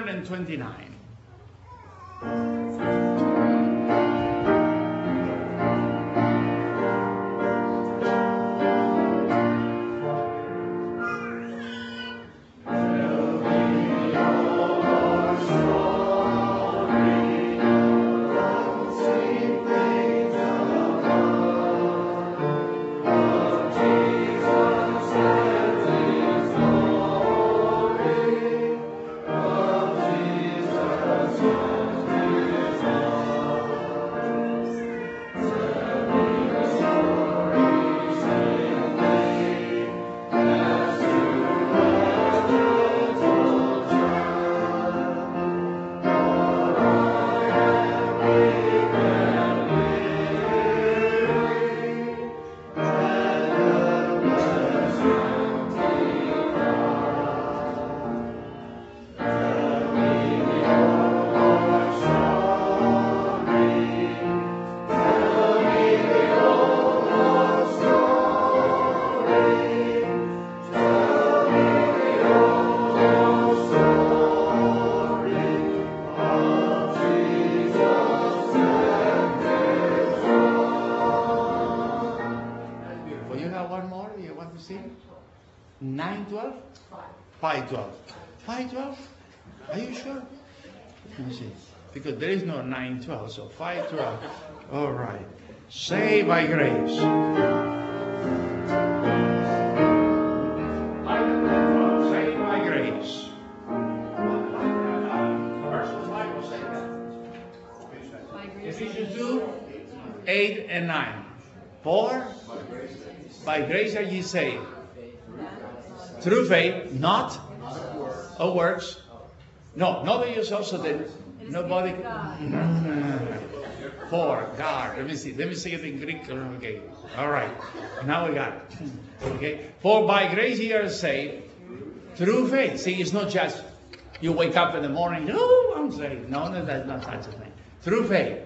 529. You have one more you want to sing? 912? 512. 512? Are you sure? Let me see. Because there is no 912, so 512. All right. Saved by grace. 512, saved by grace. Verse of the Bible say that. Ephesians 2, 8 and 9. For by grace are ye saved, through faith, not of works. No, not of yourself, so that nobody. For God. Let me see it in Greek. Okay. All right. Now we got it. Okay. For by grace ye are saved, through faith. See, it's not just you wake up in the morning. Oh, I'm saved. No, that's not such a thing. Through faith.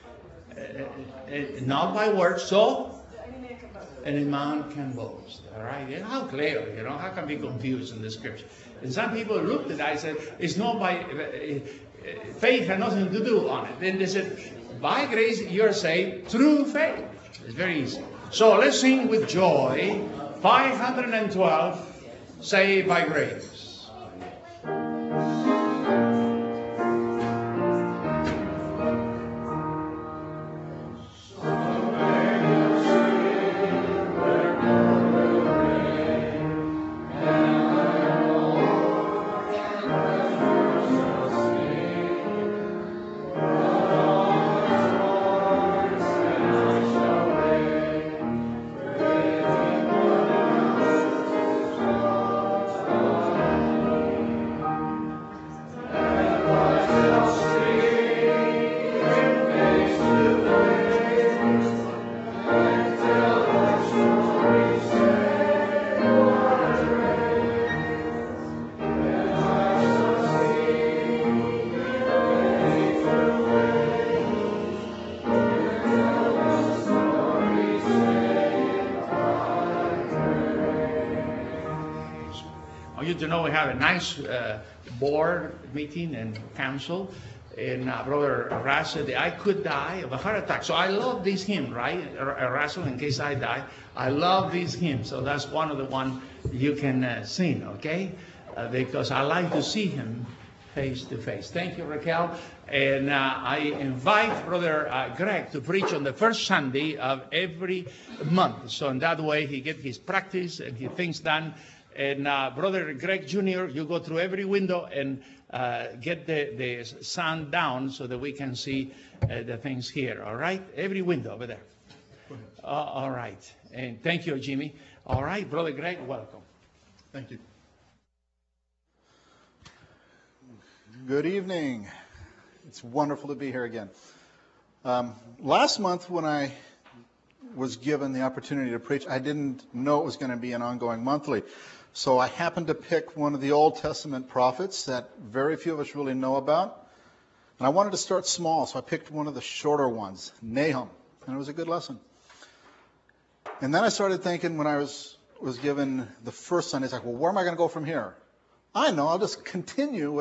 Not by works, so any man can boast. All right? You know, how clear, how can be confused in the scripture? And some people looked at that and said, it's not by, faith had nothing to do on it. Then they said, by grace you're saved through faith. It's very easy. So let's sing with joy, 512, saved by grace. You know, we have a nice board meeting and council, and Brother Ras said, I could die of a heart attack. So I love this hymn, right? Russell, in case I die, I love this hymn. So that's one of the one you can sing, okay? Because I like to see him face to face. Thank you, Raquel. And I invite Brother Greg to preach on the first Sunday of every month. So in that way, he gets his practice and his things done. And Brother Greg Jr., you go through every window and get the sound down so that we can see the things here, all right? Every window over there. All right. And thank you, Jimmy. All right, Brother Greg, welcome. Thank you. Good evening. It's wonderful to be here again. Last month when I was given the opportunity to preach, I didn't know it was going to be an ongoing monthly. So I happened to pick one of the Old Testament prophets that very few of us really know about. And I wanted to start small, so I picked one of the shorter ones, Nahum. And it was a good lesson. And then I started thinking when I was given the first Sunday, it's like, well, where am I going to go from here? I know, I'll just continue with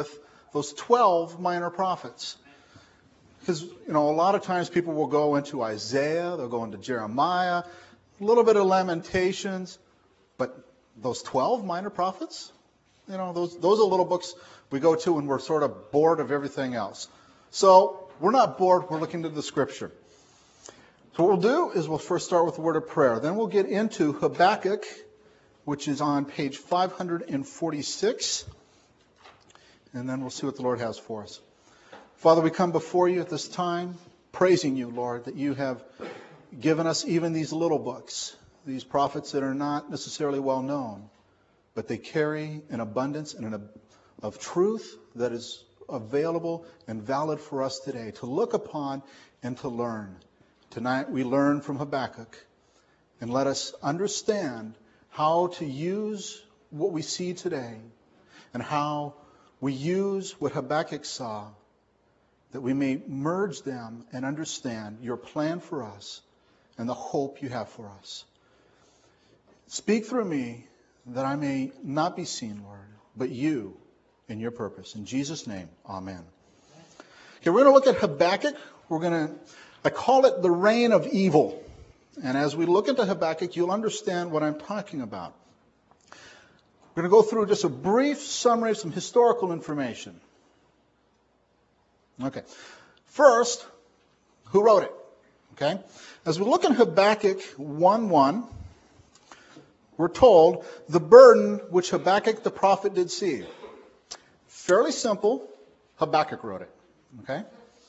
those 12 minor prophets. Because, a lot of times people will go into Isaiah, they'll go into Jeremiah, a little bit of Lamentations, but those 12 minor prophets, those are little books we go to when we're sort of bored of everything else. So we're not bored, we're looking to the Scripture. So what we'll do is we'll first start with a word of prayer. Then we'll get into Habakkuk, which is on page 546. And then we'll see what the Lord has for us. Father, we come before you at this time, praising you, Lord, that you have given us even these little books, these prophets that are not necessarily well known, but they carry an abundance and of truth that is available and valid for us today to look upon and to learn. Tonight we learn from Habakkuk, and let us understand how to use what we see today and how we use what Habakkuk saw, that we may merge them and understand your plan for us and the hope you have for us. Speak through me that I may not be seen, Lord, but you in your purpose. In Jesus' name, amen. Okay, we're going to look at Habakkuk. I call it the reign of evil. And as we look into Habakkuk, you'll understand what I'm talking about. We're going to go through just a brief summary of some historical information. Okay. First, who wrote it? Okay. As we look in Habakkuk 1:1, we're told the burden which Habakkuk the prophet did see. Fairly simple. Habakkuk wrote it. Okay.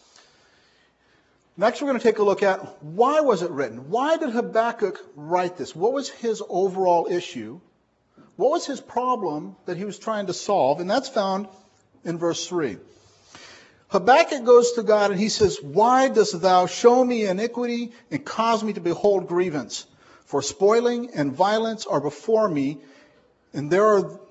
Next, we're going to take a look at why was it written? Why did Habakkuk write this? What was his overall issue? What was his problem that he was trying to solve? And that's found in verse 3. Habakkuk goes to God and he says, "Why dost thou show me iniquity and cause me to behold grievance? For spoiling and violence are before me, and there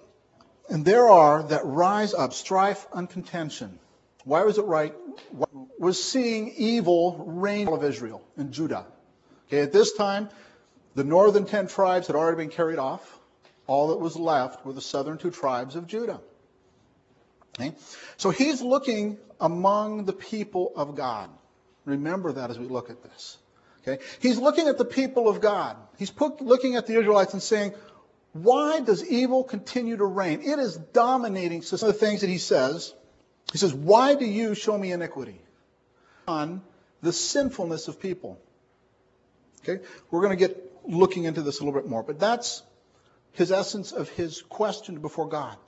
are that rise up strife and contention." Why was it right? Was seeing evil reign of Israel and Judah. Okay, at this time, the northern 10 tribes had already been carried off. All that was left were the southern 2 tribes of Judah. Okay? So he's looking among the people of God. Remember that as we look at this. Okay? He's looking at the people of God. He's looking at the Israelites and saying, why does evil continue to reign? It is dominating. So some of the things that he says, why do you show me iniquity? On the sinfulness of people. Okay? We're going to get looking into this a little bit more, but that's his essence of his question before God.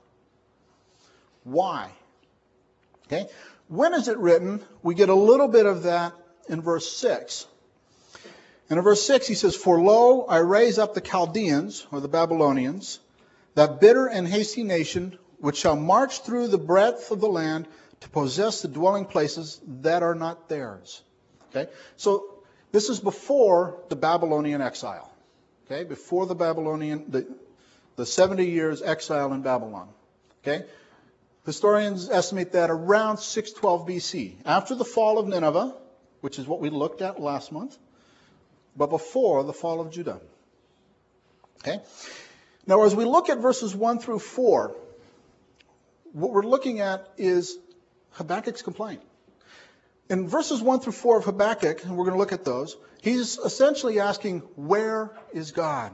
Why? Okay? When is it written? We get a little bit of that in verse 6. And in verse 6 he says, "For lo, I raise up the Chaldeans," or the Babylonians, "that bitter and hasty nation, which shall march through the breadth of the land to possess the dwelling places that are not theirs." Okay? So this is before the Babylonian exile. Okay? Before the Babylonian, the 70 years exile in Babylon. Okay? Historians estimate that around 612 BC, after the fall of Nineveh, which is what we looked at last month, but before the fall of Judah. Okay? Now, as we look at verses 1 through 4, what we're looking at is Habakkuk's complaint. In verses 1 through 4 of Habakkuk, and we're going to look at those, he's essentially asking, where is God?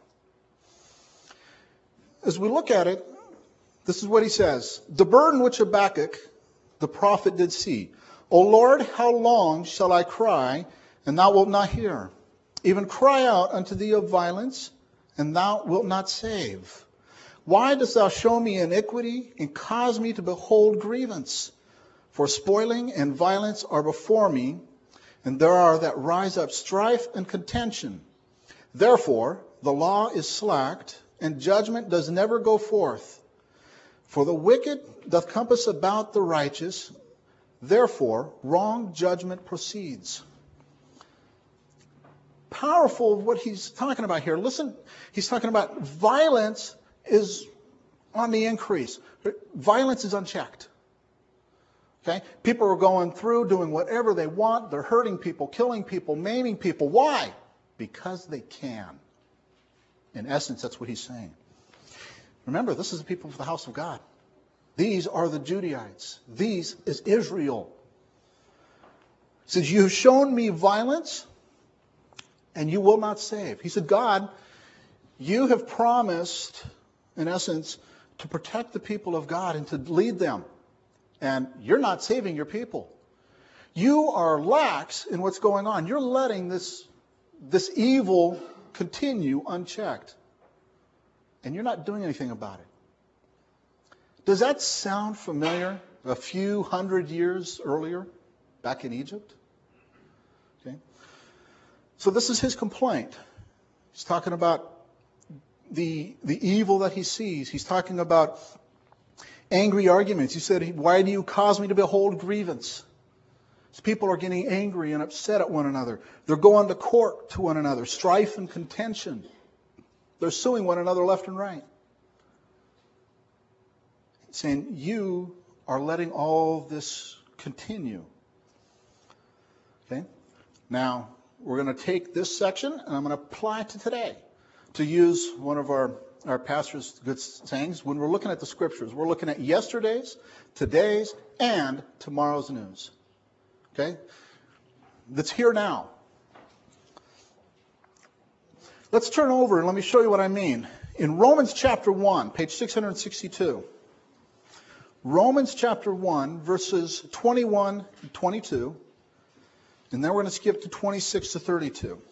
As we look at it, this is what he says. "The burden which Habakkuk, the prophet, did see. O Lord, how long shall I cry, and thou wilt not hear? Even cry out unto thee of violence, and thou wilt not save. Why dost thou show me iniquity, and cause me to behold grievance? For spoiling and violence are before me, and there are that rise up strife and contention. Therefore the law is slacked, and judgment does never go forth. For the wicked doth compass about the righteous, therefore wrong judgment proceeds." Powerful what he's talking about here. Listen, he's talking about violence is on the increase. Violence is unchecked. Okay? People are going through doing whatever they want. They're hurting people, killing people, maiming people. Why? Because they can. In essence, that's what he's saying. Remember, this is the people of the house of God. These are the Judaites. These is Israel. He says, you have shown me violence, and you will not save. He said, God, you have promised, in essence, to protect the people of God and to lead them. And you're not saving your people. You are lax in what's going on. You're letting this evil continue unchecked. And you're not doing anything about it. Does that sound familiar? A few hundred years earlier, back in Egypt? Okay. So this is his complaint. He's talking about the evil that he sees. He's talking about angry arguments. He said, why do you cause me to behold grievance? These people are getting angry and upset at one another. They're going to court to one another, strife and contention. They're suing one another left and right. Saying, you are letting all this continue. Okay? Now, we're going to take this section and I'm going to apply it to today. To use one of our pastor's good sayings, when we're looking at the scriptures, we're looking at yesterday's, today's, and tomorrow's news. Okay? That's here now. Let's turn over and let me show you what I mean. In Romans chapter 1, page 662. Romans chapter 1, verses 21 and 22. And then we're going to skip to 26 to 32.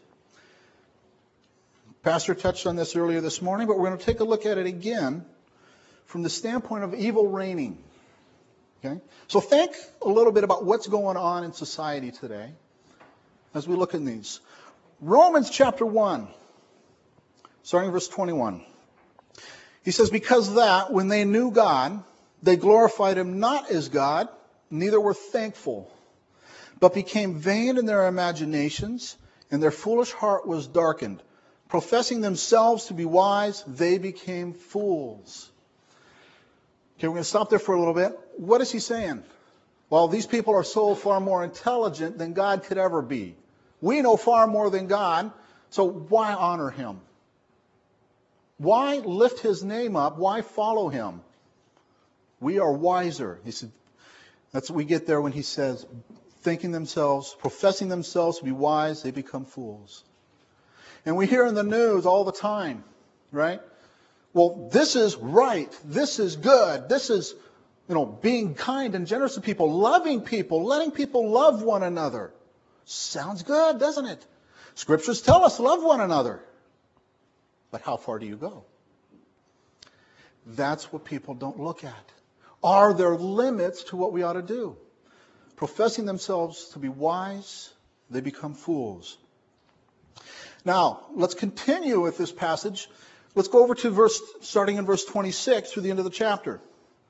Pastor touched on this earlier this morning, but we're going to take a look at it again from the standpoint of evil reigning. Okay? So think a little bit about what's going on in society today as we look at these. Romans chapter 1, starting verse 21. He says, because that, when they knew God, they glorified him not as God, neither were thankful, but became vain in their imaginations, and their foolish heart was darkened. Professing themselves to be wise, they became fools. Okay, we're going to stop there for a little bit. What is he saying? Well, these people are so far more intelligent than God could ever be. We know far more than God, so why honor him? Why lift his name up? Why follow him? We are wiser. He said, that's what we get there when he says, thinking themselves, professing themselves to be wise, they become fools. And we hear in the news all the time, right? Well, this is right. This is good. This is, being kind and generous to people, loving people, letting people love one another. Sounds good, doesn't it? Scriptures tell us love one another. But how far do you go? That's what people don't look at. Are there limits to what we ought to do? Professing themselves to be wise, they become fools. Now, let's continue with this passage. Let's go over to starting in verse 26 through the end of the chapter.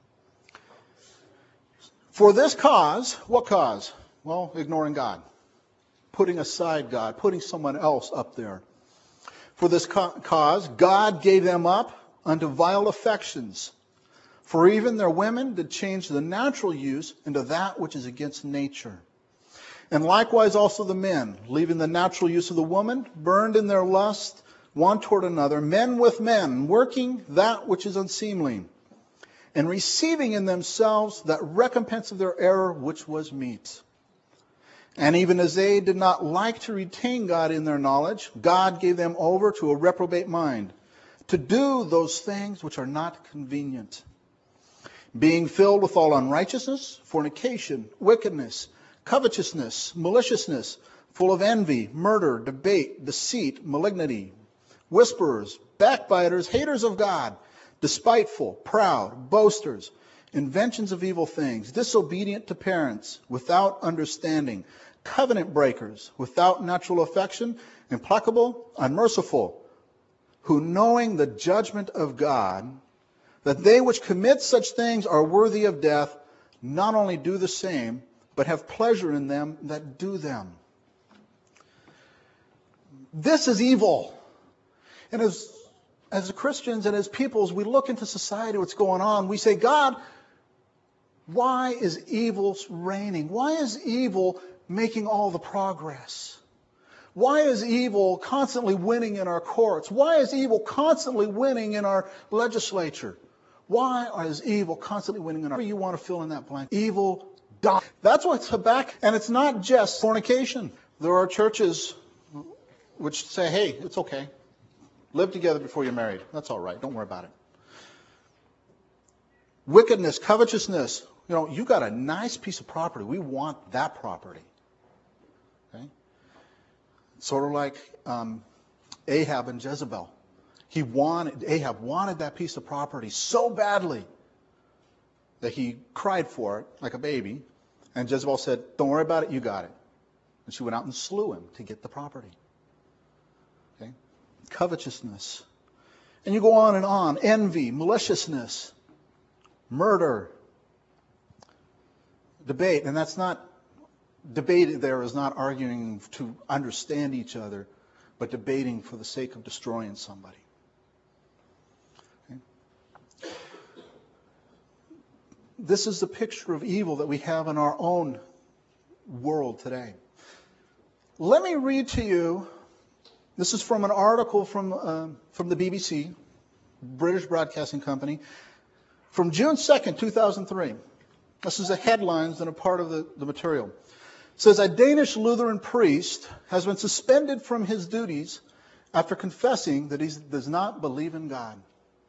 For this cause, what cause? Well, ignoring God. Putting aside God, putting someone else up there. For this cause, God gave them up unto vile affections. For even their women did change the natural use into that which is against nature. And likewise also the men, leaving the natural use of the woman, burned in their lust one toward another, men with men, working that which is unseemly, and receiving in themselves that recompense of their error which was meet. And even as they did not like to retain God in their knowledge, God gave them over to a reprobate mind, to do those things which are not convenient, being filled with all unrighteousness, fornication, wickedness, covetousness, maliciousness, full of envy, murder, debate, deceit, malignity, whisperers, backbiters, haters of God, despiteful, proud, boasters, inventions of evil things, disobedient to parents, without understanding, covenant breakers, without natural affection, implacable, unmerciful, who knowing the judgment of God, that they which commit such things are worthy of death, not only do the same, but have pleasure in them that do them. This is evil. And as Christians and as peoples, we look into society, what's going on. We say, God, why is evil reigning? Why is evil making all the progress? Why is evil constantly winning in our courts? Why is evil constantly winning in our legislature? Why is evil constantly winning? Whatever you want to fill in that blank. Evil dominates. That's what's Habakkuk. And it's not just fornication. There are churches which say, hey, it's okay. Live together before you're married. That's all right. Don't worry about it. Wickedness, covetousness. You got a nice piece of property. We want that property. Okay? Sort of like Ahab and Jezebel. Ahab wanted that piece of property so badly that he cried for it like a baby. And Jezebel said, don't worry about it, you got it. And she went out and slew him to get the property. Okay? Covetousness. And you go on and on. Envy, maliciousness, murder, debate. And that's not, debate there is not arguing to understand each other, but debating for the sake of destroying somebody. Okay? This is the picture of evil that we have in our own world today. Let me read to you, this is from an article from the BBC, British Broadcasting Company, from June 2nd, 2003. This is the headlines and a part of the material. It says, a Danish Lutheran priest has been suspended from his duties after confessing that he does not believe in God.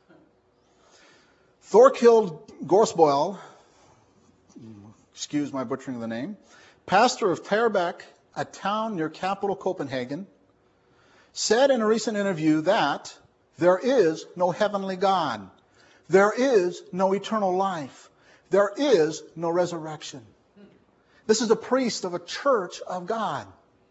Thorkild Gorsboil, excuse my butchering of the name, pastor of Terbæk, a town near capital Copenhagen, said in a recent interview that there is no heavenly God. There is no eternal life. There is no resurrection. This is a priest of a church of God.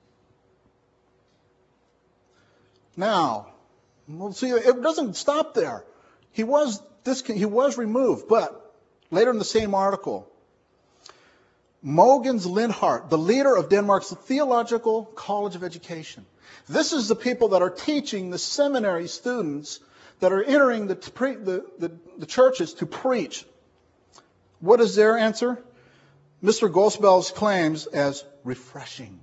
Now, we'll see, it doesn't stop there. He was removed, but later in the same article, Mogens Lindhardt, the leader of Denmark's Theological College of Education. This is the people that are teaching the seminary students that are entering the churches to preach. What is their answer? Mr. Gospel's claims as refreshing.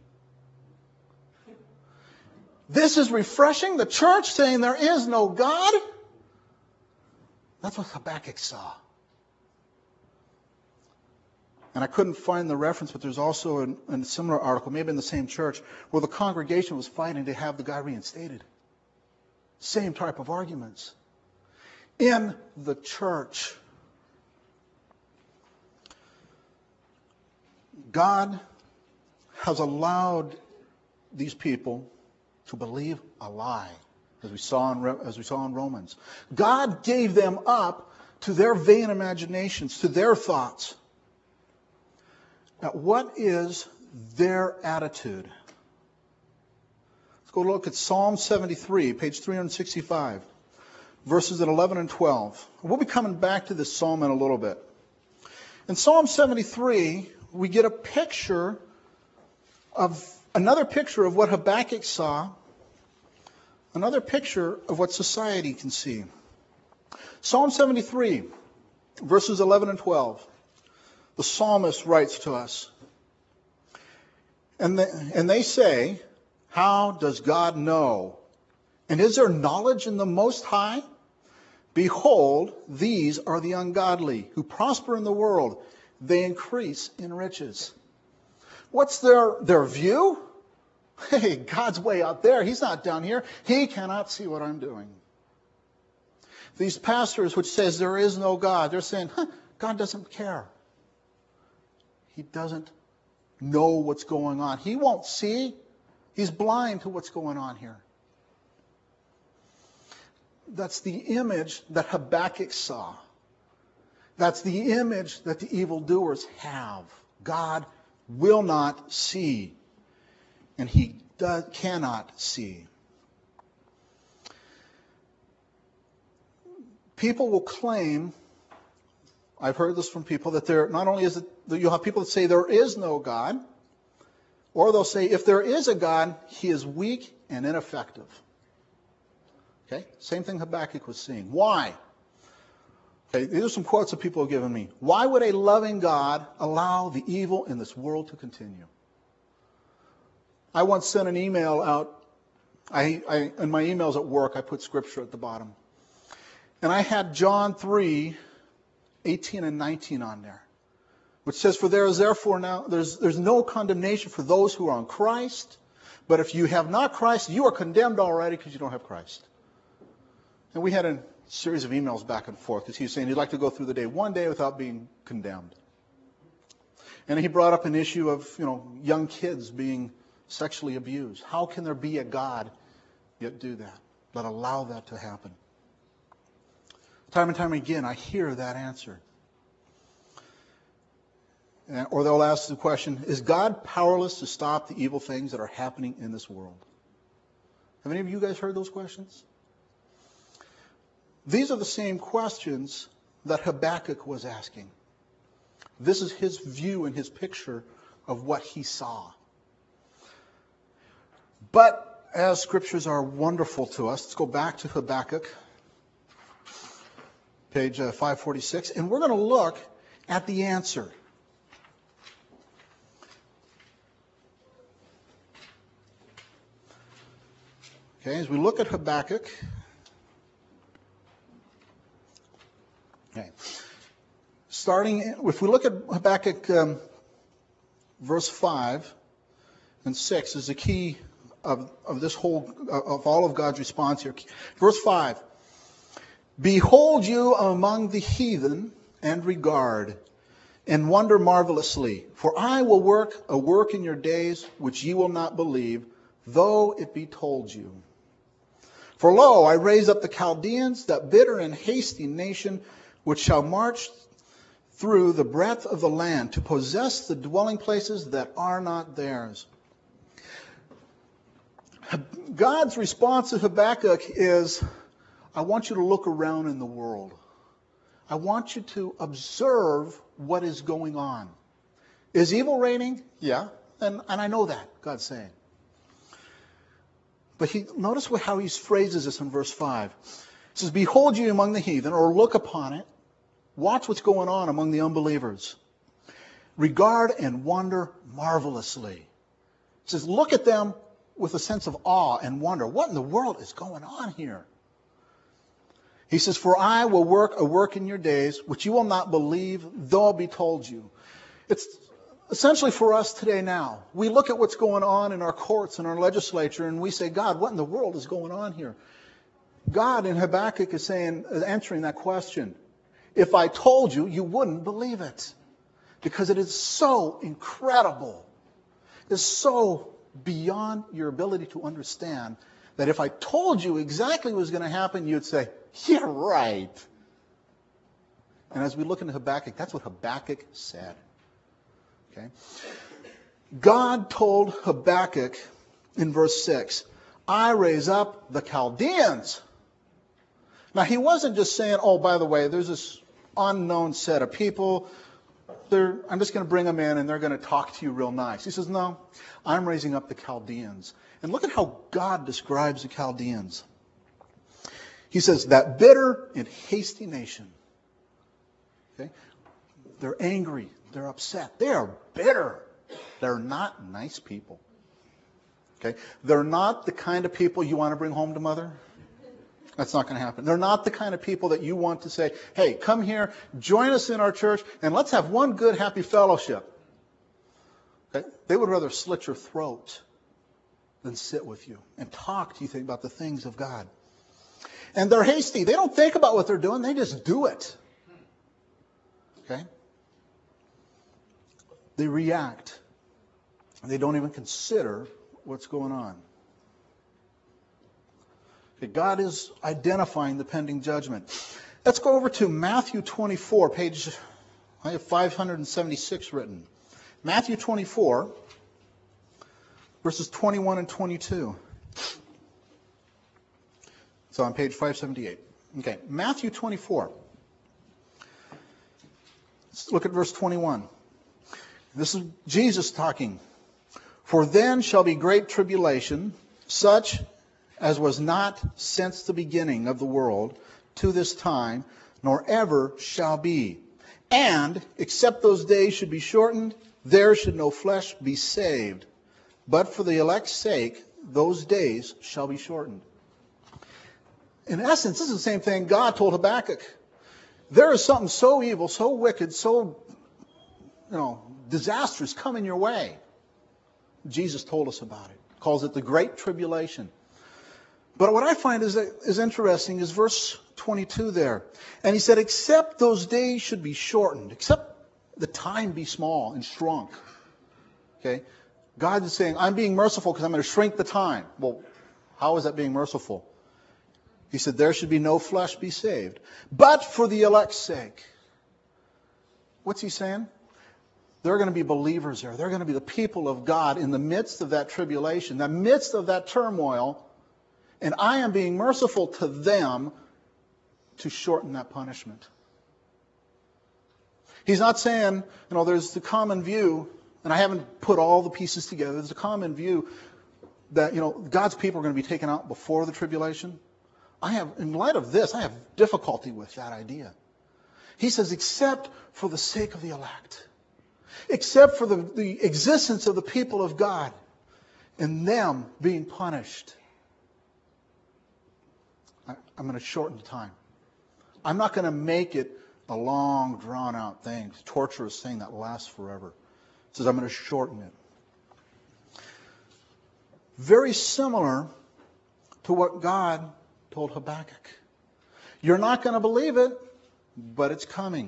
This is refreshing? The church saying there is no God? That's what Habakkuk saw. And I couldn't find the reference, but there's also a similar article, maybe in the same church, where the congregation was fighting to have the guy reinstated. Same type of arguments. In the church. God has allowed these people to believe a lie, as we saw in Romans. God gave them up to their vain imaginations, to their thoughts. Now, what is their attitude? Let's go look at Psalm 73, page 365, verses 11 and 12. We'll be coming back to this psalm in a little bit. In Psalm 73, we get another picture of what Habakkuk saw, another picture of what society can see. Psalm 73, verses 11 and 12. The psalmist writes to us, and they say, how does God know? And is there knowledge in the Most High? Behold, these are the ungodly who prosper in the world. They increase in riches. What's their view? Hey, God's way out there. He's not down here. He cannot see what I'm doing. These pastors which says there is no God, they're saying, God doesn't care. He doesn't know what's going on. He won't see. He's blind to what's going on here. That's the image that Habakkuk saw. That's the image that the evildoers have. God will not see. And he cannot see. People will claim, I've heard this from people, that not only is it, you'll have people that say there is no God, or they'll say if there is a God, he is weak and ineffective. Okay? Same thing Habakkuk was seeing. Why? Okay, these are some quotes that people have given me. Why would a loving God allow the evil in this world to continue? I once sent an email out. In my emails at work, I put scripture at the bottom. And I had John 3, 18 and 19 on there, which says, for there is therefore now, there's no condemnation for those who are on Christ. But if you have not Christ, you are condemned already because you don't have Christ. And we had a series of emails back and forth because he was saying he'd like to go through the day one day without being condemned. And he brought up an issue of, young kids being sexually abused. How can there be a God yet do that, but allow that to happen? Time and time again, I hear that answer. Or they'll ask the question, is God powerless to stop the evil things that are happening in this world? Have any of you guys heard those questions? These are the same questions that Habakkuk was asking. This is his view and his picture of what he saw. But as scriptures are wonderful to us, let's go back to Habakkuk, page 546, and we're going to look at the answer. Okay, as we look at Habakkuk, if we look at Habakkuk verse 5 and 6 is the key of all of God's response here. Verse 5, behold you among the heathen and regard and wonder marvelously, for I will work a work in your days which ye will not believe, though it be told you. For lo, I raise up the Chaldeans, that bitter and hasty nation, which shall march through the breadth of the land to possess the dwelling places that are not theirs. God's response to Habakkuk is, I want you to look around in the world. I want you to observe what is going on. Is evil reigning? Yeah. And I know that, God's saying. But notice how he phrases this in verse 5. It says, behold you among the heathen, or look upon it. Watch what's going on among the unbelievers. Regard and wonder marvelously. It says, look at them with a sense of awe and wonder. What in the world is going on here? He says, for I will work a work in your days, which you will not believe, though it be told you. It's essentially for us today now. We look at what's going on in our courts and our legislature, and we say, God, what in the world is going on here? God in Habakkuk is answering that question. If I told you, you wouldn't believe it. Because it is so incredible. It's so beyond your ability to understand that if I told you exactly what was going to happen, you'd say, yeah, right. And as we look into Habakkuk, that's what Habakkuk said. Okay? God told Habakkuk in verse 6, I raise up the Chaldeans. Now, he wasn't just saying, oh, by the way, there's this unknown set of people. I'm just going to bring them in and they're going to talk to you real nice. He says, no, I'm raising up the Chaldeans. And look at how God describes the Chaldeans. He says, that bitter and hasty nation. Okay? They're angry. They're upset. They are bitter. They're not nice people. Okay? They're not the kind of people you want to bring home to mother. That's not going to happen. They're not the kind of people that you want to say, hey, come here, join us in our church, and let's have one good, happy fellowship. Okay? They would rather slit your throat than sit with you and talk to you about the things of God. And they're hasty. They don't think about what they're doing. They just do it. Okay? They react. They don't even consider what's going on. Okay, God is identifying the pending judgment. Let's go over to Matthew 24, page, I have 576 written. Matthew 24, verses 21 and 22. So on page 578. Okay, Matthew 24. Let's look at verse 21. This is Jesus talking. For then shall be great tribulation, such as was not since the beginning of the world to this time, nor ever shall be. And, except those days should be shortened, there should no flesh be saved. But for the elect's sake, those days shall be shortened. In essence, this is the same thing God told Habakkuk. there is something so evil, so wicked, so, disastrous coming your way. Jesus told us about it. Calls it the Great Tribulation. But what I find is interesting is verse 22 there. And he said, except those days should be shortened, except the time be small and shrunk. Okay? God is saying, I'm being merciful because I'm going to shrink the time. Well, how is that being merciful? He said, there should be no flesh be saved, but for the elect's sake. What's he saying? There are going to be believers there. They're going to be the people of God in the midst of that tribulation, the midst of that turmoil. And I am being merciful to them to shorten that punishment. He's not saying, there's the common view, and I haven't put all the pieces together. There's a common view that, God's people are going to be taken out before the tribulation. In light of this, I have difficulty with that idea. He says, except for the sake of the elect. Except for the existence of the people of God and them being punished. I'm going to shorten the time. I'm not going to make it a long, drawn-out thing, a torturous thing that lasts forever. He says, I'm going to shorten it. Very similar to what God told Habakkuk. You're not going to believe it, but it's coming.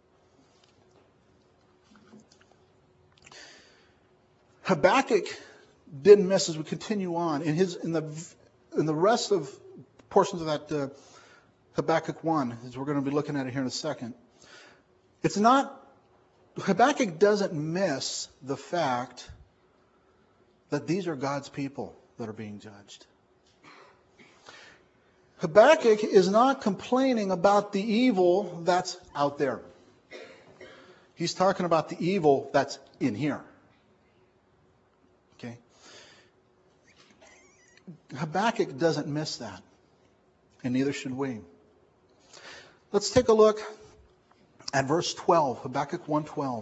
Habakkuk didn't miss as we continue on in the rest of portions of that Habakkuk 1, as we're going to be looking at it here in a second. Habakkuk doesn't miss the fact that these are God's people that are being judged. Habakkuk is not complaining about the evil that's out there. He's talking about the evil that's in here. Okay? Habakkuk doesn't miss that. And neither should we. Let's take a look at verse 12, Habakkuk 1:12.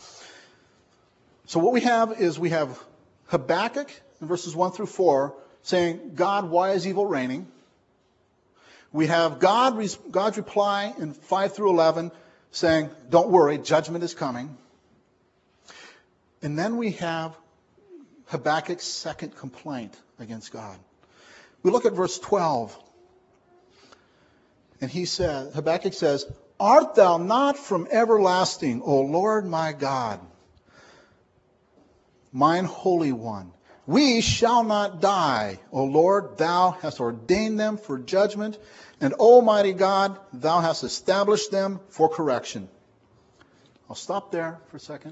So what we have is Habakkuk in verses 1 through 4 saying, God, why is evil reigning? We have God's reply in 5 through 11 saying, don't worry, judgment is coming. And then we have Habakkuk's second complaint against God. We look at verse 12. And Habakkuk says, art thou not from everlasting, O Lord my God, mine Holy One? We shall not die, O Lord, thou hast ordained them for judgment, and Almighty God, thou hast established them for correction. I'll stop there for a second.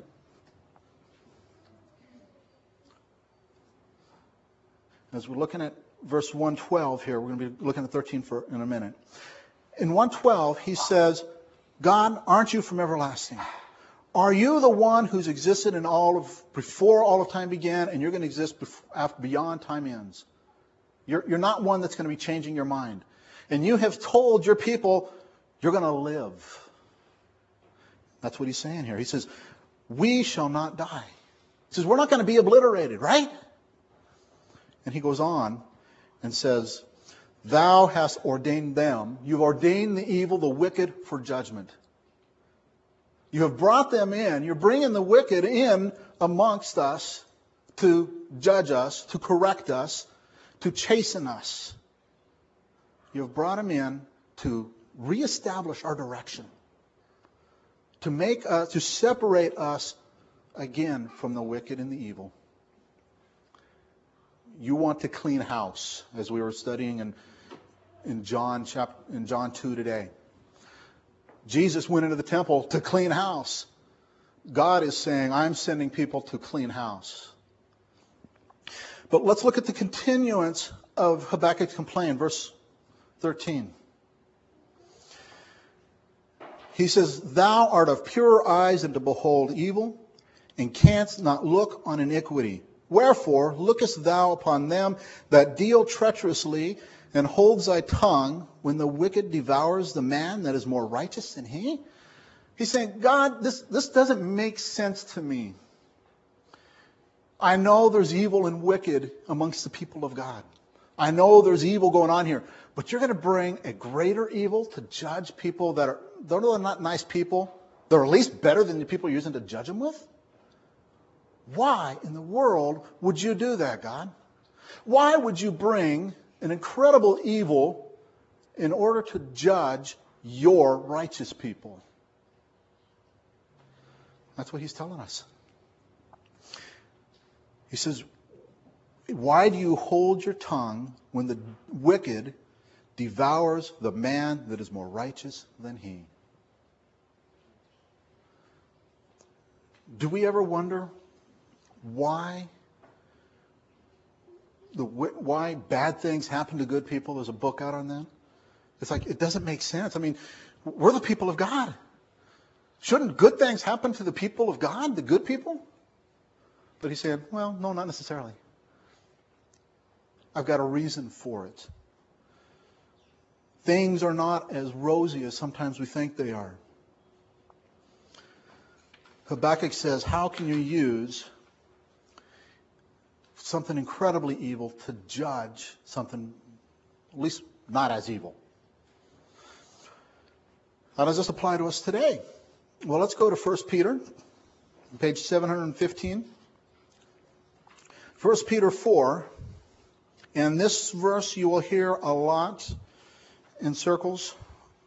As we're looking at verse 112 here, we're going to be looking at 13 in a minute. In 112, he says, God, aren't you from everlasting? Are you the one who's existed before all of time began, and you're going to exist beyond time ends? You're not one that's going to be changing your mind. And you have told your people, you're going to live. That's what he's saying here. He says, we shall not die. He says, we're not going to be obliterated, right? And he goes on and says, thou hast ordained them. You've ordained the evil, the wicked, for judgment. You have brought them in. You're bringing the wicked in amongst us to judge us, to correct us, to chasten us. You have brought them in to reestablish our direction, to separate us again from the wicked and the evil. You want to clean house, as we were studying in John 2 today. Jesus went into the temple to clean house. God is saying, I'm sending people to clean house. But let's look at the continuance of Habakkuk's complaint, verse 13. He says, thou art of purer eyes than to behold evil, and canst not look on iniquity. Wherefore lookest thou upon them that deal treacherously, and holds thy tongue when the wicked devours the man that is more righteous than he? He's saying, God, this doesn't make sense to me. I know there's evil and wicked amongst the people of God. I know there's evil going on here, but you're going to bring a greater evil to judge people that are, they're not nice people. They're at least better than the people you're using to judge them with? Why in the world would you do that, God? Why would you bring an incredible evil in order to judge your righteous people? That's what he's telling us. He says, why do you hold your tongue when the wicked devours the man that is more righteous than he? Do we ever wonder why bad things happen to good people? There's a book out on that. It's like, it doesn't make sense. I mean, we're the people of God. Shouldn't good things happen to the people of God, the good people? But he said, well, no, not necessarily. I've got a reason for it. Things are not as rosy as sometimes we think they are. Habakkuk says, how can you use something incredibly evil to judge something at least not as evil? How does this apply to us today? Well, let's go to 1 Peter, page 715. 1 Peter 4. And this verse you will hear a lot in circles.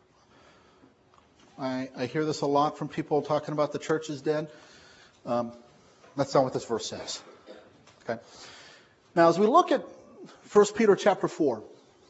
I hear this a lot from people talking about the church is dead. That's not what this verse says. Okay. Now, as we look at 1 Peter chapter 4,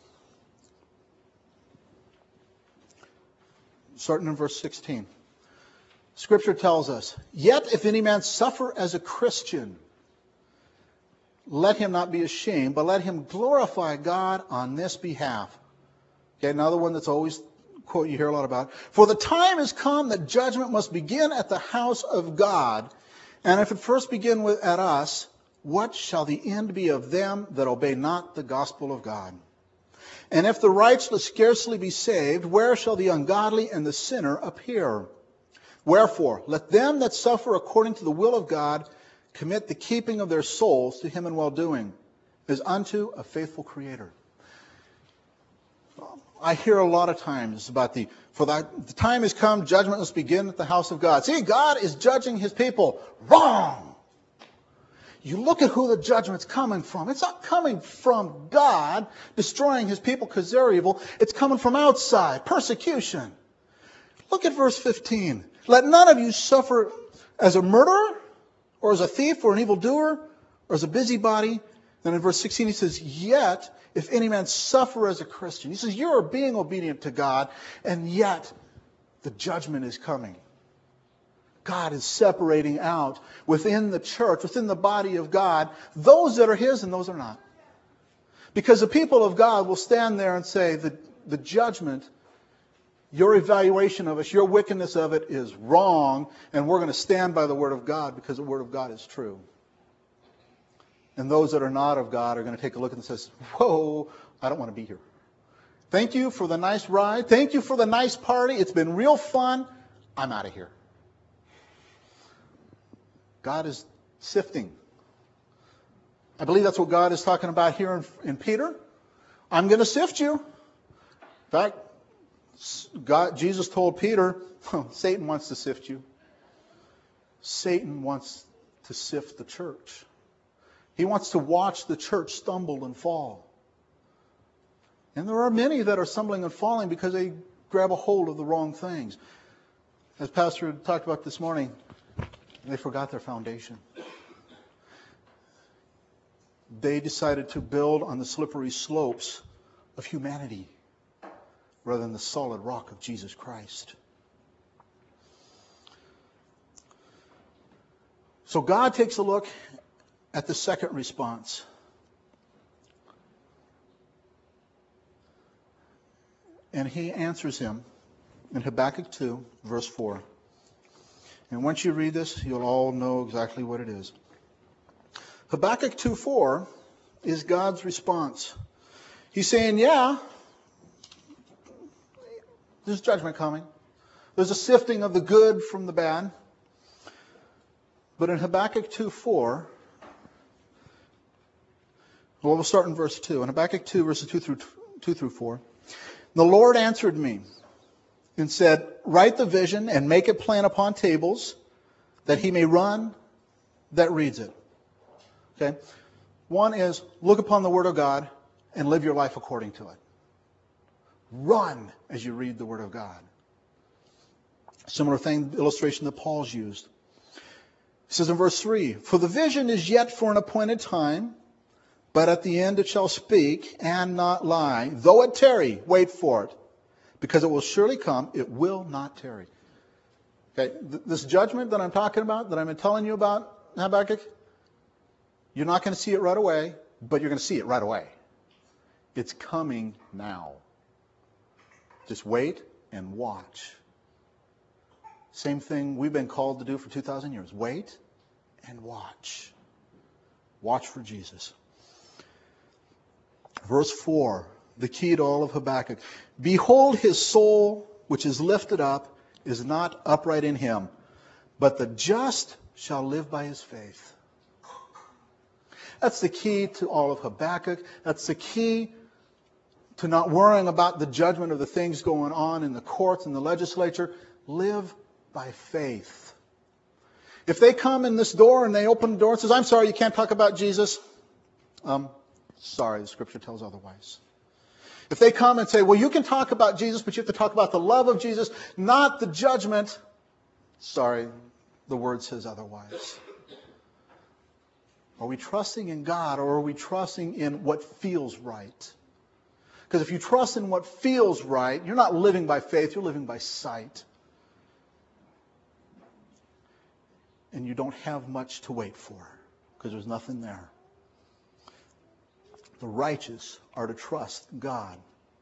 starting in verse 16, Scripture tells us, yet if any man suffer as a Christian, let him not be ashamed, but let him glorify God on this behalf. Okay, another one that's always quote you hear a lot about. For the time has come that judgment must begin at the house of God. And if it first begin at us, what shall the end be of them that obey not the gospel of God? And if the righteous scarcely be saved, where shall the ungodly and the sinner appear? Wherefore, let them that suffer according to the will of God commit the keeping of their souls to him in well-doing, as unto a faithful Creator. I hear a lot of times about the time has come, judgment must begin at the house of God. See, God is judging his people. Wrong! You look at who the judgment's coming from. It's not coming from God destroying his people because they're evil. It's coming from outside, persecution. Look at verse 15. Let none of you suffer as a murderer, or as a thief, or an evildoer, or as a busybody. Then in verse 16 he says, yet if any man suffer as a Christian. He says, you're being obedient to God, and yet the judgment is coming. God is separating out within the church, within the body of God, those that are his and those that are not. Because the people of God will stand there and say, the judgment, your evaluation of us, your wickedness of it is wrong, and we're going to stand by the Word of God because the Word of God is true. And those that are not of God are going to take a look and say, whoa, I don't want to be here. Thank you for the nice ride. Thank you for the nice party. It's been real fun. I'm out of here. God is sifting. I believe that's what God is talking about here in Peter. I'm going to sift you. In fact, Jesus told Peter, Satan wants to sift you. Satan wants to sift the church. He wants to watch the church stumble and fall. And there are many that are stumbling and falling because they grab a hold of the wrong things. As Pastor talked about this morning, they forgot their foundation. They decided to build on the slippery slopes of humanity rather than the solid rock of Jesus Christ. So God takes a look at the second response. And he answers him in Habakkuk 2, verse 4. And once you read this, you'll all know exactly what it is. Habakkuk 2:4 is God's response. He's saying, yeah, there's judgment coming. There's a sifting of the good from the bad. But in Habakkuk 2:4, Well, we'll start in verse 2. In Habakkuk 2, verses 2 through 4. The Lord answered me and said, write the vision and make it plain upon tables, that he may run that reads it. Okay? One is, look upon the Word of God and live your life according to it. Run as you read the Word of God. Similar thing, illustration that Paul's used. He says in verse 3, for the vision is yet for an appointed time, but at the end it shall speak and not lie. Though it tarry, wait for it, because it will surely come, it will not tarry. Okay, this judgment that I'm talking about, that I'm telling you about, Habakkuk, you're not going to see it right away, but you're going to see it right away. It's coming now. Just wait and watch. Same thing we've been called to do for 2,000 years. Wait and watch. Watch for Jesus. Verse 4, the key to all of Habakkuk. Behold, his soul, which is lifted up, is not upright in him, but the just shall live by his faith. That's the key to all of Habakkuk. That's the key to not worrying about the judgment of the things going on in the courts and the legislature. Live by faith. If they come in this door and they open the door and says, I'm sorry, you can't talk about Jesus. Sorry, the Scripture tells otherwise. If they come and say, well, you can talk about Jesus, but you have to talk about the love of Jesus, not the judgment. Sorry, the Word says otherwise. Are we trusting in God, or are we trusting in what feels right? Because if you trust in what feels right, you're not living by faith, you're living by sight. And you don't have much to wait for, because there's nothing there. The righteous are to trust God.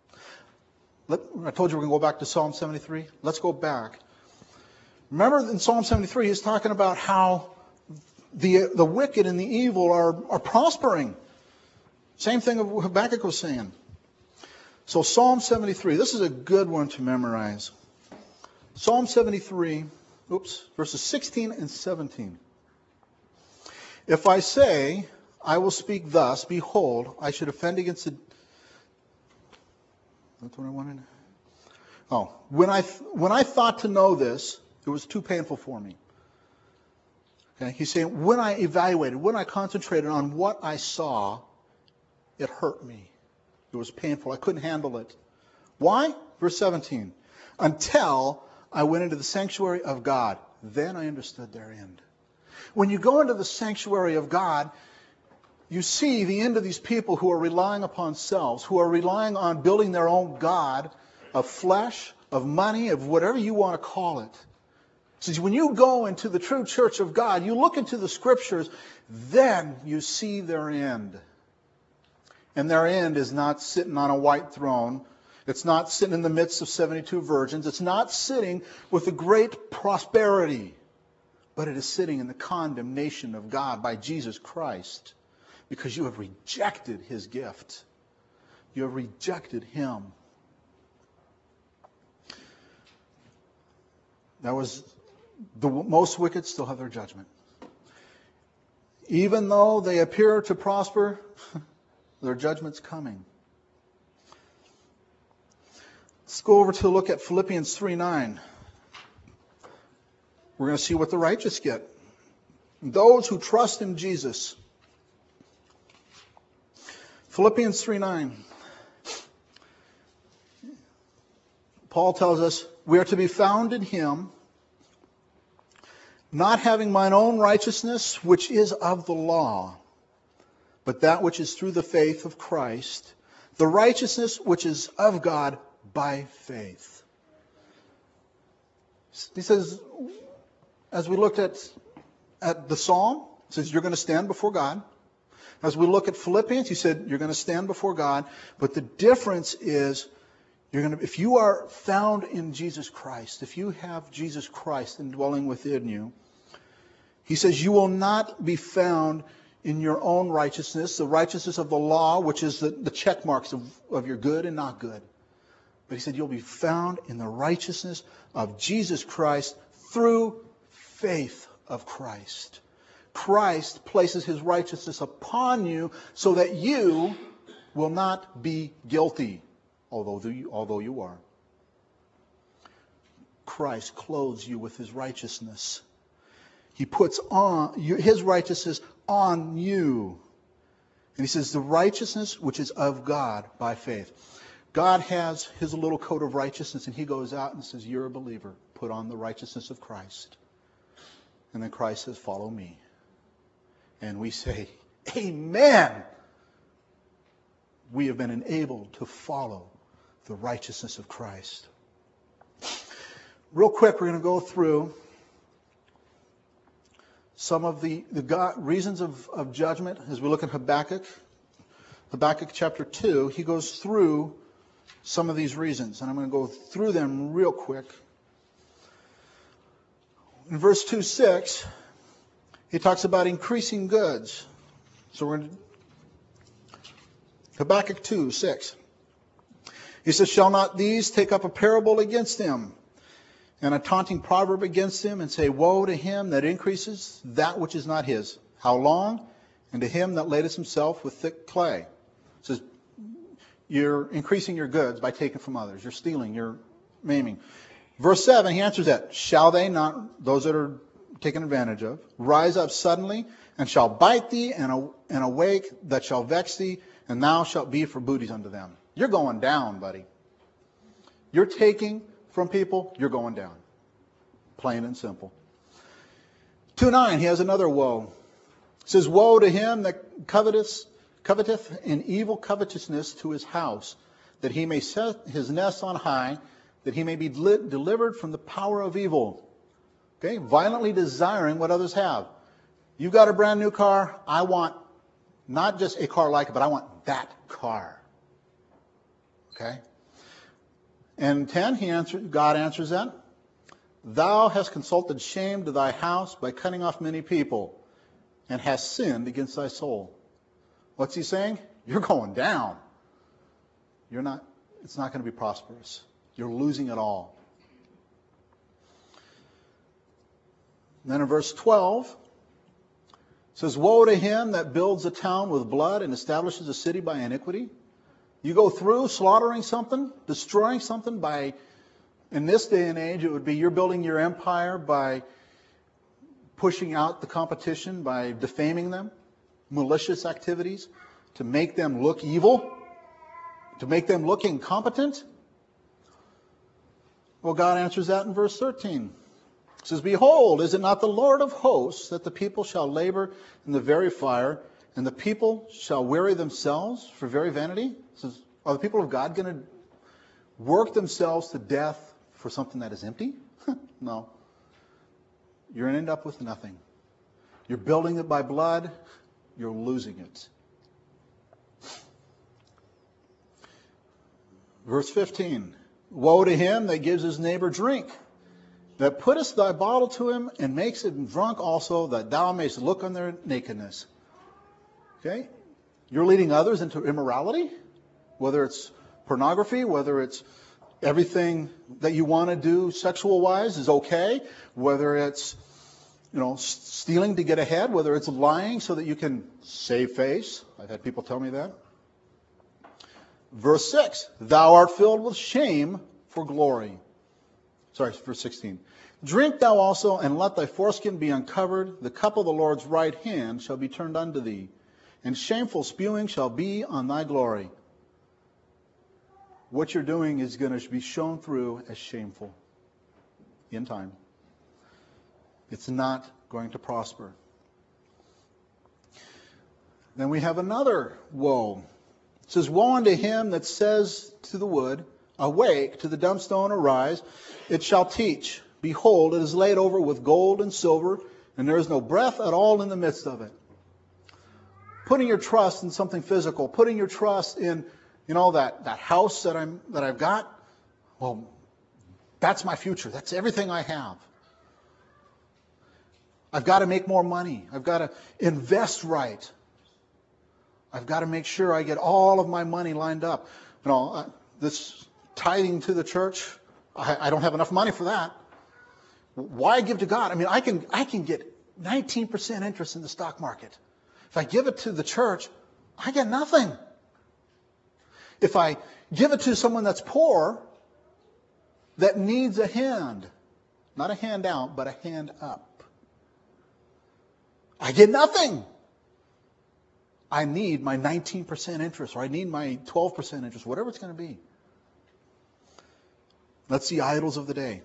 I told you we're going to go back to Psalm 73. Let's go back. Remember in Psalm 73, he's talking about how the wicked and the evil are prospering. Same thing Habakkuk was saying. So Psalm 73, this is a good one to memorize. Psalm 73, verses 16 and 17. If I say, I will speak thus, behold, I should offend against the... That's what I wanted. Oh, when I thought to know this, it was too painful for me. Okay, he's saying, when I evaluated, when I concentrated on what I saw, it hurt me. It was painful. I couldn't handle it. Why? Verse 17. Until I went into the sanctuary of God, then I understood their end. When you go into the sanctuary of God, you see the end of these people who are relying upon selves, who are relying on building their own God of flesh, of money, of whatever you want to call it. So when you go into the true church of God, you look into the Scriptures, then you see their end. And their end is not sitting on a white throne. It's not sitting in the midst of 72 virgins. It's not sitting with a great prosperity. But it is sitting in the condemnation of God by Jesus Christ. Because you have rejected His gift. You have rejected Him. That was the most wicked still have their judgment. Even though they appear to prosper, their judgment's coming. Let's go over to look at Philippians 3:9. We're going to see what the righteous get. Those who trust in Jesus. Philippians 3:9. Paul tells us, we are to be found in Him, not having mine own righteousness, which is of the law, but that which is through the faith of Christ, the righteousness which is of God by faith. He says, as we looked at the Psalm, it says you're going to stand before God. As we look at Philippians, he said you're going to stand before God, but the difference is if you are found in Jesus Christ, if you have Jesus Christ indwelling within you, he says you will not be found in your own righteousness, the righteousness of the law, which is the check marks of your good and not good. But he said you'll be found in the righteousness of Jesus Christ through faith of Christ. Christ places his righteousness upon you so that you will not be guilty, although you are. Christ clothes you with his righteousness. He puts on his righteousness on you. And he says, the righteousness which is of God by faith. God has his little coat of righteousness, and he goes out and says, you're a believer. Put on the righteousness of Christ. And then Christ says, follow me. And we say, amen. We have been enabled to follow the righteousness of Christ. Real quick, we're going to go through some of the reasons of judgment as we look at Habakkuk. Habakkuk chapter 2, he goes through some of these reasons, and I'm going to go through them real quick. In verse 2:6, he talks about increasing goods. So we're going to Habakkuk 2:6. He says, shall not these take up a parable against him, and a taunting proverb against him, and say, woe to him that increases that which is not his? How long? And to him that ladeth himself with thick clay. It says, you're increasing your goods by taking from others. You're stealing. You're maiming. Verse 7, he answers that. Shall they not, those that are taken advantage of, rise up suddenly, and shall bite thee, and awake that shall vex thee, and thou shalt be for booties unto them. You're going down, buddy. You're taking from people, you're going down. Plain and simple. 2:9, he has another woe. It says, woe to him that coveteth in evil covetousness to his house, that he may set his nest on high, that he may be delivered from the power of evil. Okay, violently desiring what others have. You've got a brand new car. I want not just a car like it, but I want that car. Okay? And 10, God answers that. Thou hast consulted shame to thy house by cutting off many people, and hast sinned against thy soul. What's he saying? You're going down. It's not going to be prosperous. You're losing it all. And then in verse 12, it says, woe to him that builds a town with blood and establishes a city by iniquity. You go through slaughtering something, destroying something by, in this day and age, it would be you're building your empire by pushing out the competition, by defaming them, malicious activities, to make them look evil, to make them look incompetent. Well, God answers that in verse 13. It says, behold, is it not the Lord of hosts that the people shall labor in the very fire, and the people shall weary themselves for very vanity? It says, are the people of God going to work themselves to death for something that is empty? No. You're going to end up with nothing. You're building it by blood. You're losing it. Verse 15. Woe to him that gives his neighbor drink, that puttest thy bottle to him, and makes him drunk also, that thou mayst look on their nakedness. Okay? You're leading others into immorality, whether it's pornography, whether it's everything that you want to do sexual-wise is okay, whether it's stealing to get ahead, whether it's lying so that you can save face. I've had people tell me that. Verse 6, thou art filled with shame for glory. Sorry, verse 16. Drink thou also, and let thy foreskin be uncovered. The cup of the Lord's right hand shall be turned unto thee, and shameful spewing shall be on thy glory. What you're doing is going to be shown through as shameful in time. It's not going to prosper. Then we have another woe. It says, woe unto him that says to the wood, awake, to the dumb stone arise, it shall teach. Behold, it is laid over with gold and silver, and there is no breath at all in the midst of it. Putting your trust in something physical, putting your trust in, that house that I've got, well, that's my future. That's everything I have. I've got to make more money. I've got to invest right. I've got to make sure I get all of my money lined up. This tithing to the church, I don't have enough money for that. Why give to God? I mean, I can get 19% interest in the stock market. If I give it to the church, I get nothing. If I give it to someone that's poor, that needs a hand, not a handout, but a hand up, I get nothing. I need my 19% interest, or I need my 12% interest, whatever it's going to be. That's the idols of the day.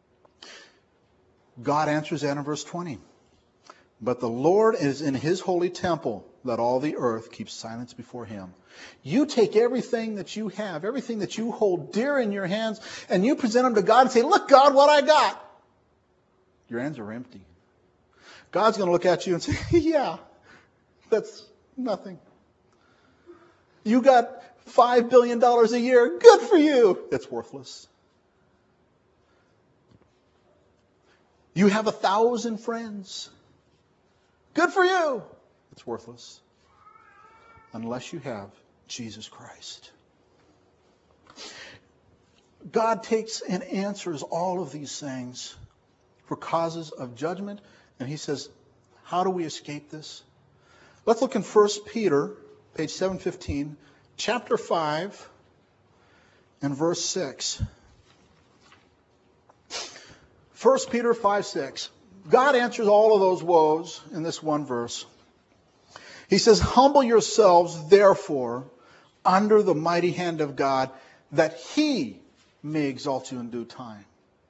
God answers that in verse 20. But the Lord is in his holy temple. Let all the earth keep silence before him. You take everything that you have, everything that you hold dear in your hands, and you present them to God and say, look, God, what I got. Your hands are empty. God's going to look at you and say, yeah, that's nothing. You got $5 billion a year. Good for you. It's worthless. You have 1,000 friends. Good for you. It's worthless. Unless you have Jesus Christ. God takes and answers all of these things for causes of judgment. And he says, how do we escape this? Let's look in 1 Peter, page 715, chapter 5, and verse 6. 1 Peter 5:6. God answers all of those woes in this one verse. He says, humble yourselves, therefore, under the mighty hand of God, that he may exalt you in due time.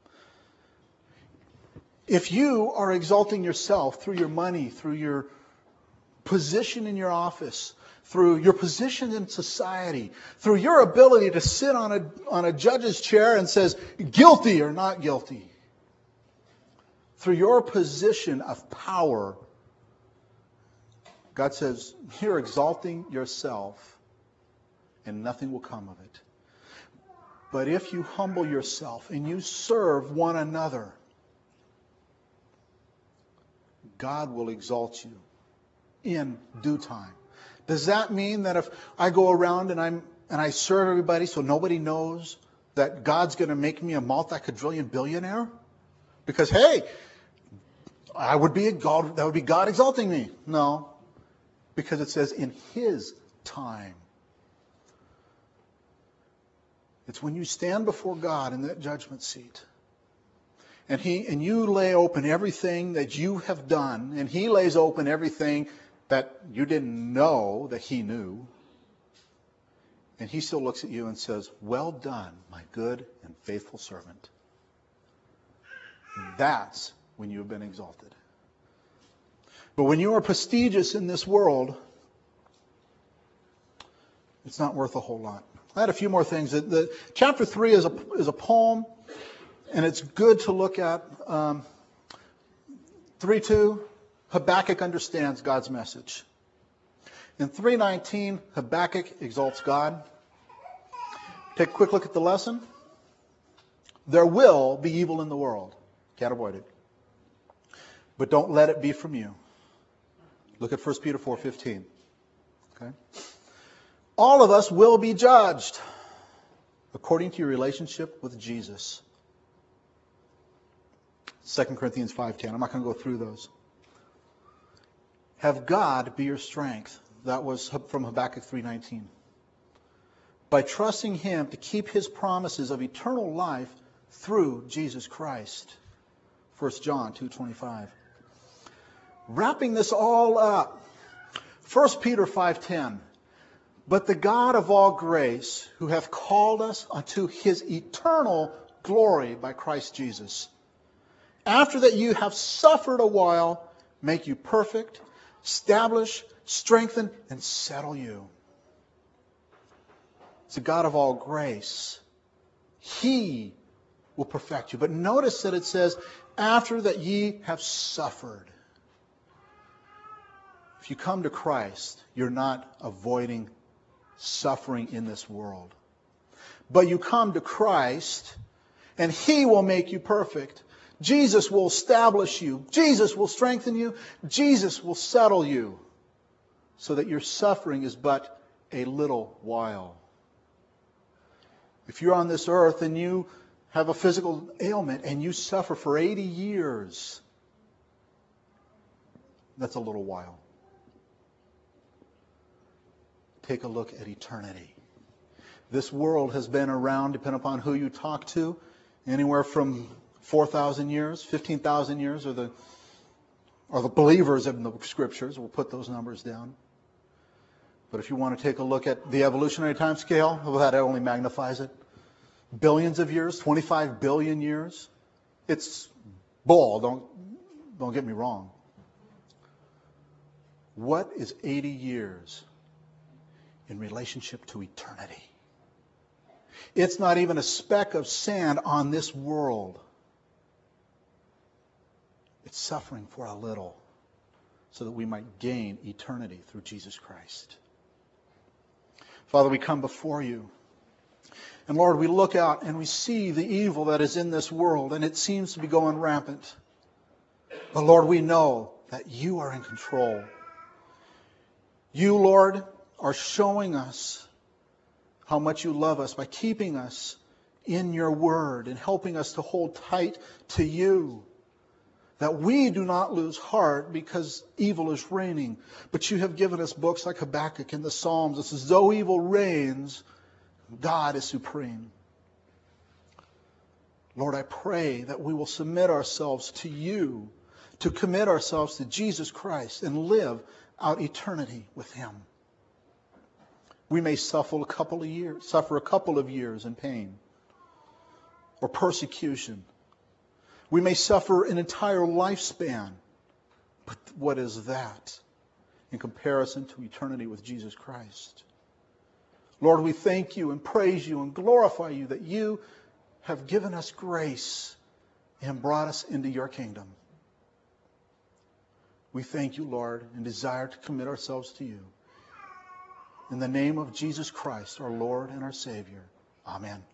If you are exalting yourself through your money, through your position in your office, through your position in society, through your ability to sit on a judge's chair and says, guilty or not guilty, through your position of power, God says, you're exalting yourself and nothing will come of it. But if you humble yourself and you serve one another, God will exalt you in due time. Does that mean that if I go around and I serve everybody so nobody knows that God's going to make me a multi-quadrillion billionaire? Because, hey, that would be God exalting me. No, because it says in his time. It's when you stand before God in that judgment seat. And you lay open everything that you have done, and he lays open everything that you didn't know that he knew. And he still looks at you and says, well done, my good and faithful servant. That's when you have been exalted. But when you are prestigious in this world, it's not worth a whole lot. I had a few more things. Chapter 3 is a poem, and it's good to look at. 3:2, Habakkuk understands God's message. In 3:19, Habakkuk exalts God. Take a quick look at the lesson. There will be evil in the world. Can't avoid it. But don't let it be from you. Look at 1 Peter 4:15. Okay? All of us will be judged according to your relationship with Jesus. 2 Corinthians 5:10. I'm not going to go through those. Have God be your strength. That was from Habakkuk 3:19. By trusting him to keep his promises of eternal life through Jesus Christ. 1 John 2:25. Wrapping this all up, 1 Peter 5:10. But the God of all grace, who hath called us unto his eternal glory by Christ Jesus, after that you have suffered a while, make you perfect, establish, strengthen, and settle you. It's the God of all grace. He will perfect you. But notice that it says, after that ye have suffered. If you come to Christ, you're not avoiding suffering in this world. But you come to Christ, and he will make you perfect. Jesus will establish you. Jesus will strengthen you. Jesus will settle you so that your suffering is but a little while. If you're on this earth and you have a physical ailment and you suffer for 80 years, That's a little while. Take a look at eternity. This world has been around, depending upon who you talk to, anywhere from 4,000 years, 15,000 years, or the believers in the Scriptures will put those numbers down. But if you want to take a look at the evolutionary time scale, well, that only magnifies it. Billions of years, 25 billion years. It's bull, don't get me wrong. What is 80 years in relationship to eternity? It's not even a speck of sand on this world. It's suffering for a little so that we might gain eternity through Jesus Christ. Father, we come before you. And Lord, we look out and we see the evil that is in this world, and it seems to be going rampant. But Lord, we know that you are in control. You, Lord, are showing us how much you love us by keeping us in your word and helping us to hold tight to you. That we do not lose heart because evil is reigning. But you have given us books like Habakkuk and the Psalms. It says, though evil reigns, God is supreme. Lord, I pray that we will submit ourselves to you, to commit ourselves to Jesus Christ and live out eternity with him. We may suffer a couple of years in pain or persecution. We may suffer an entire lifespan. But what is that in comparison to eternity with Jesus Christ? Lord, we thank you and praise you and glorify you that you have given us grace and brought us into your kingdom. We thank you, Lord, and desire to commit ourselves to you. In the name of Jesus Christ, our Lord and our Savior. Amen.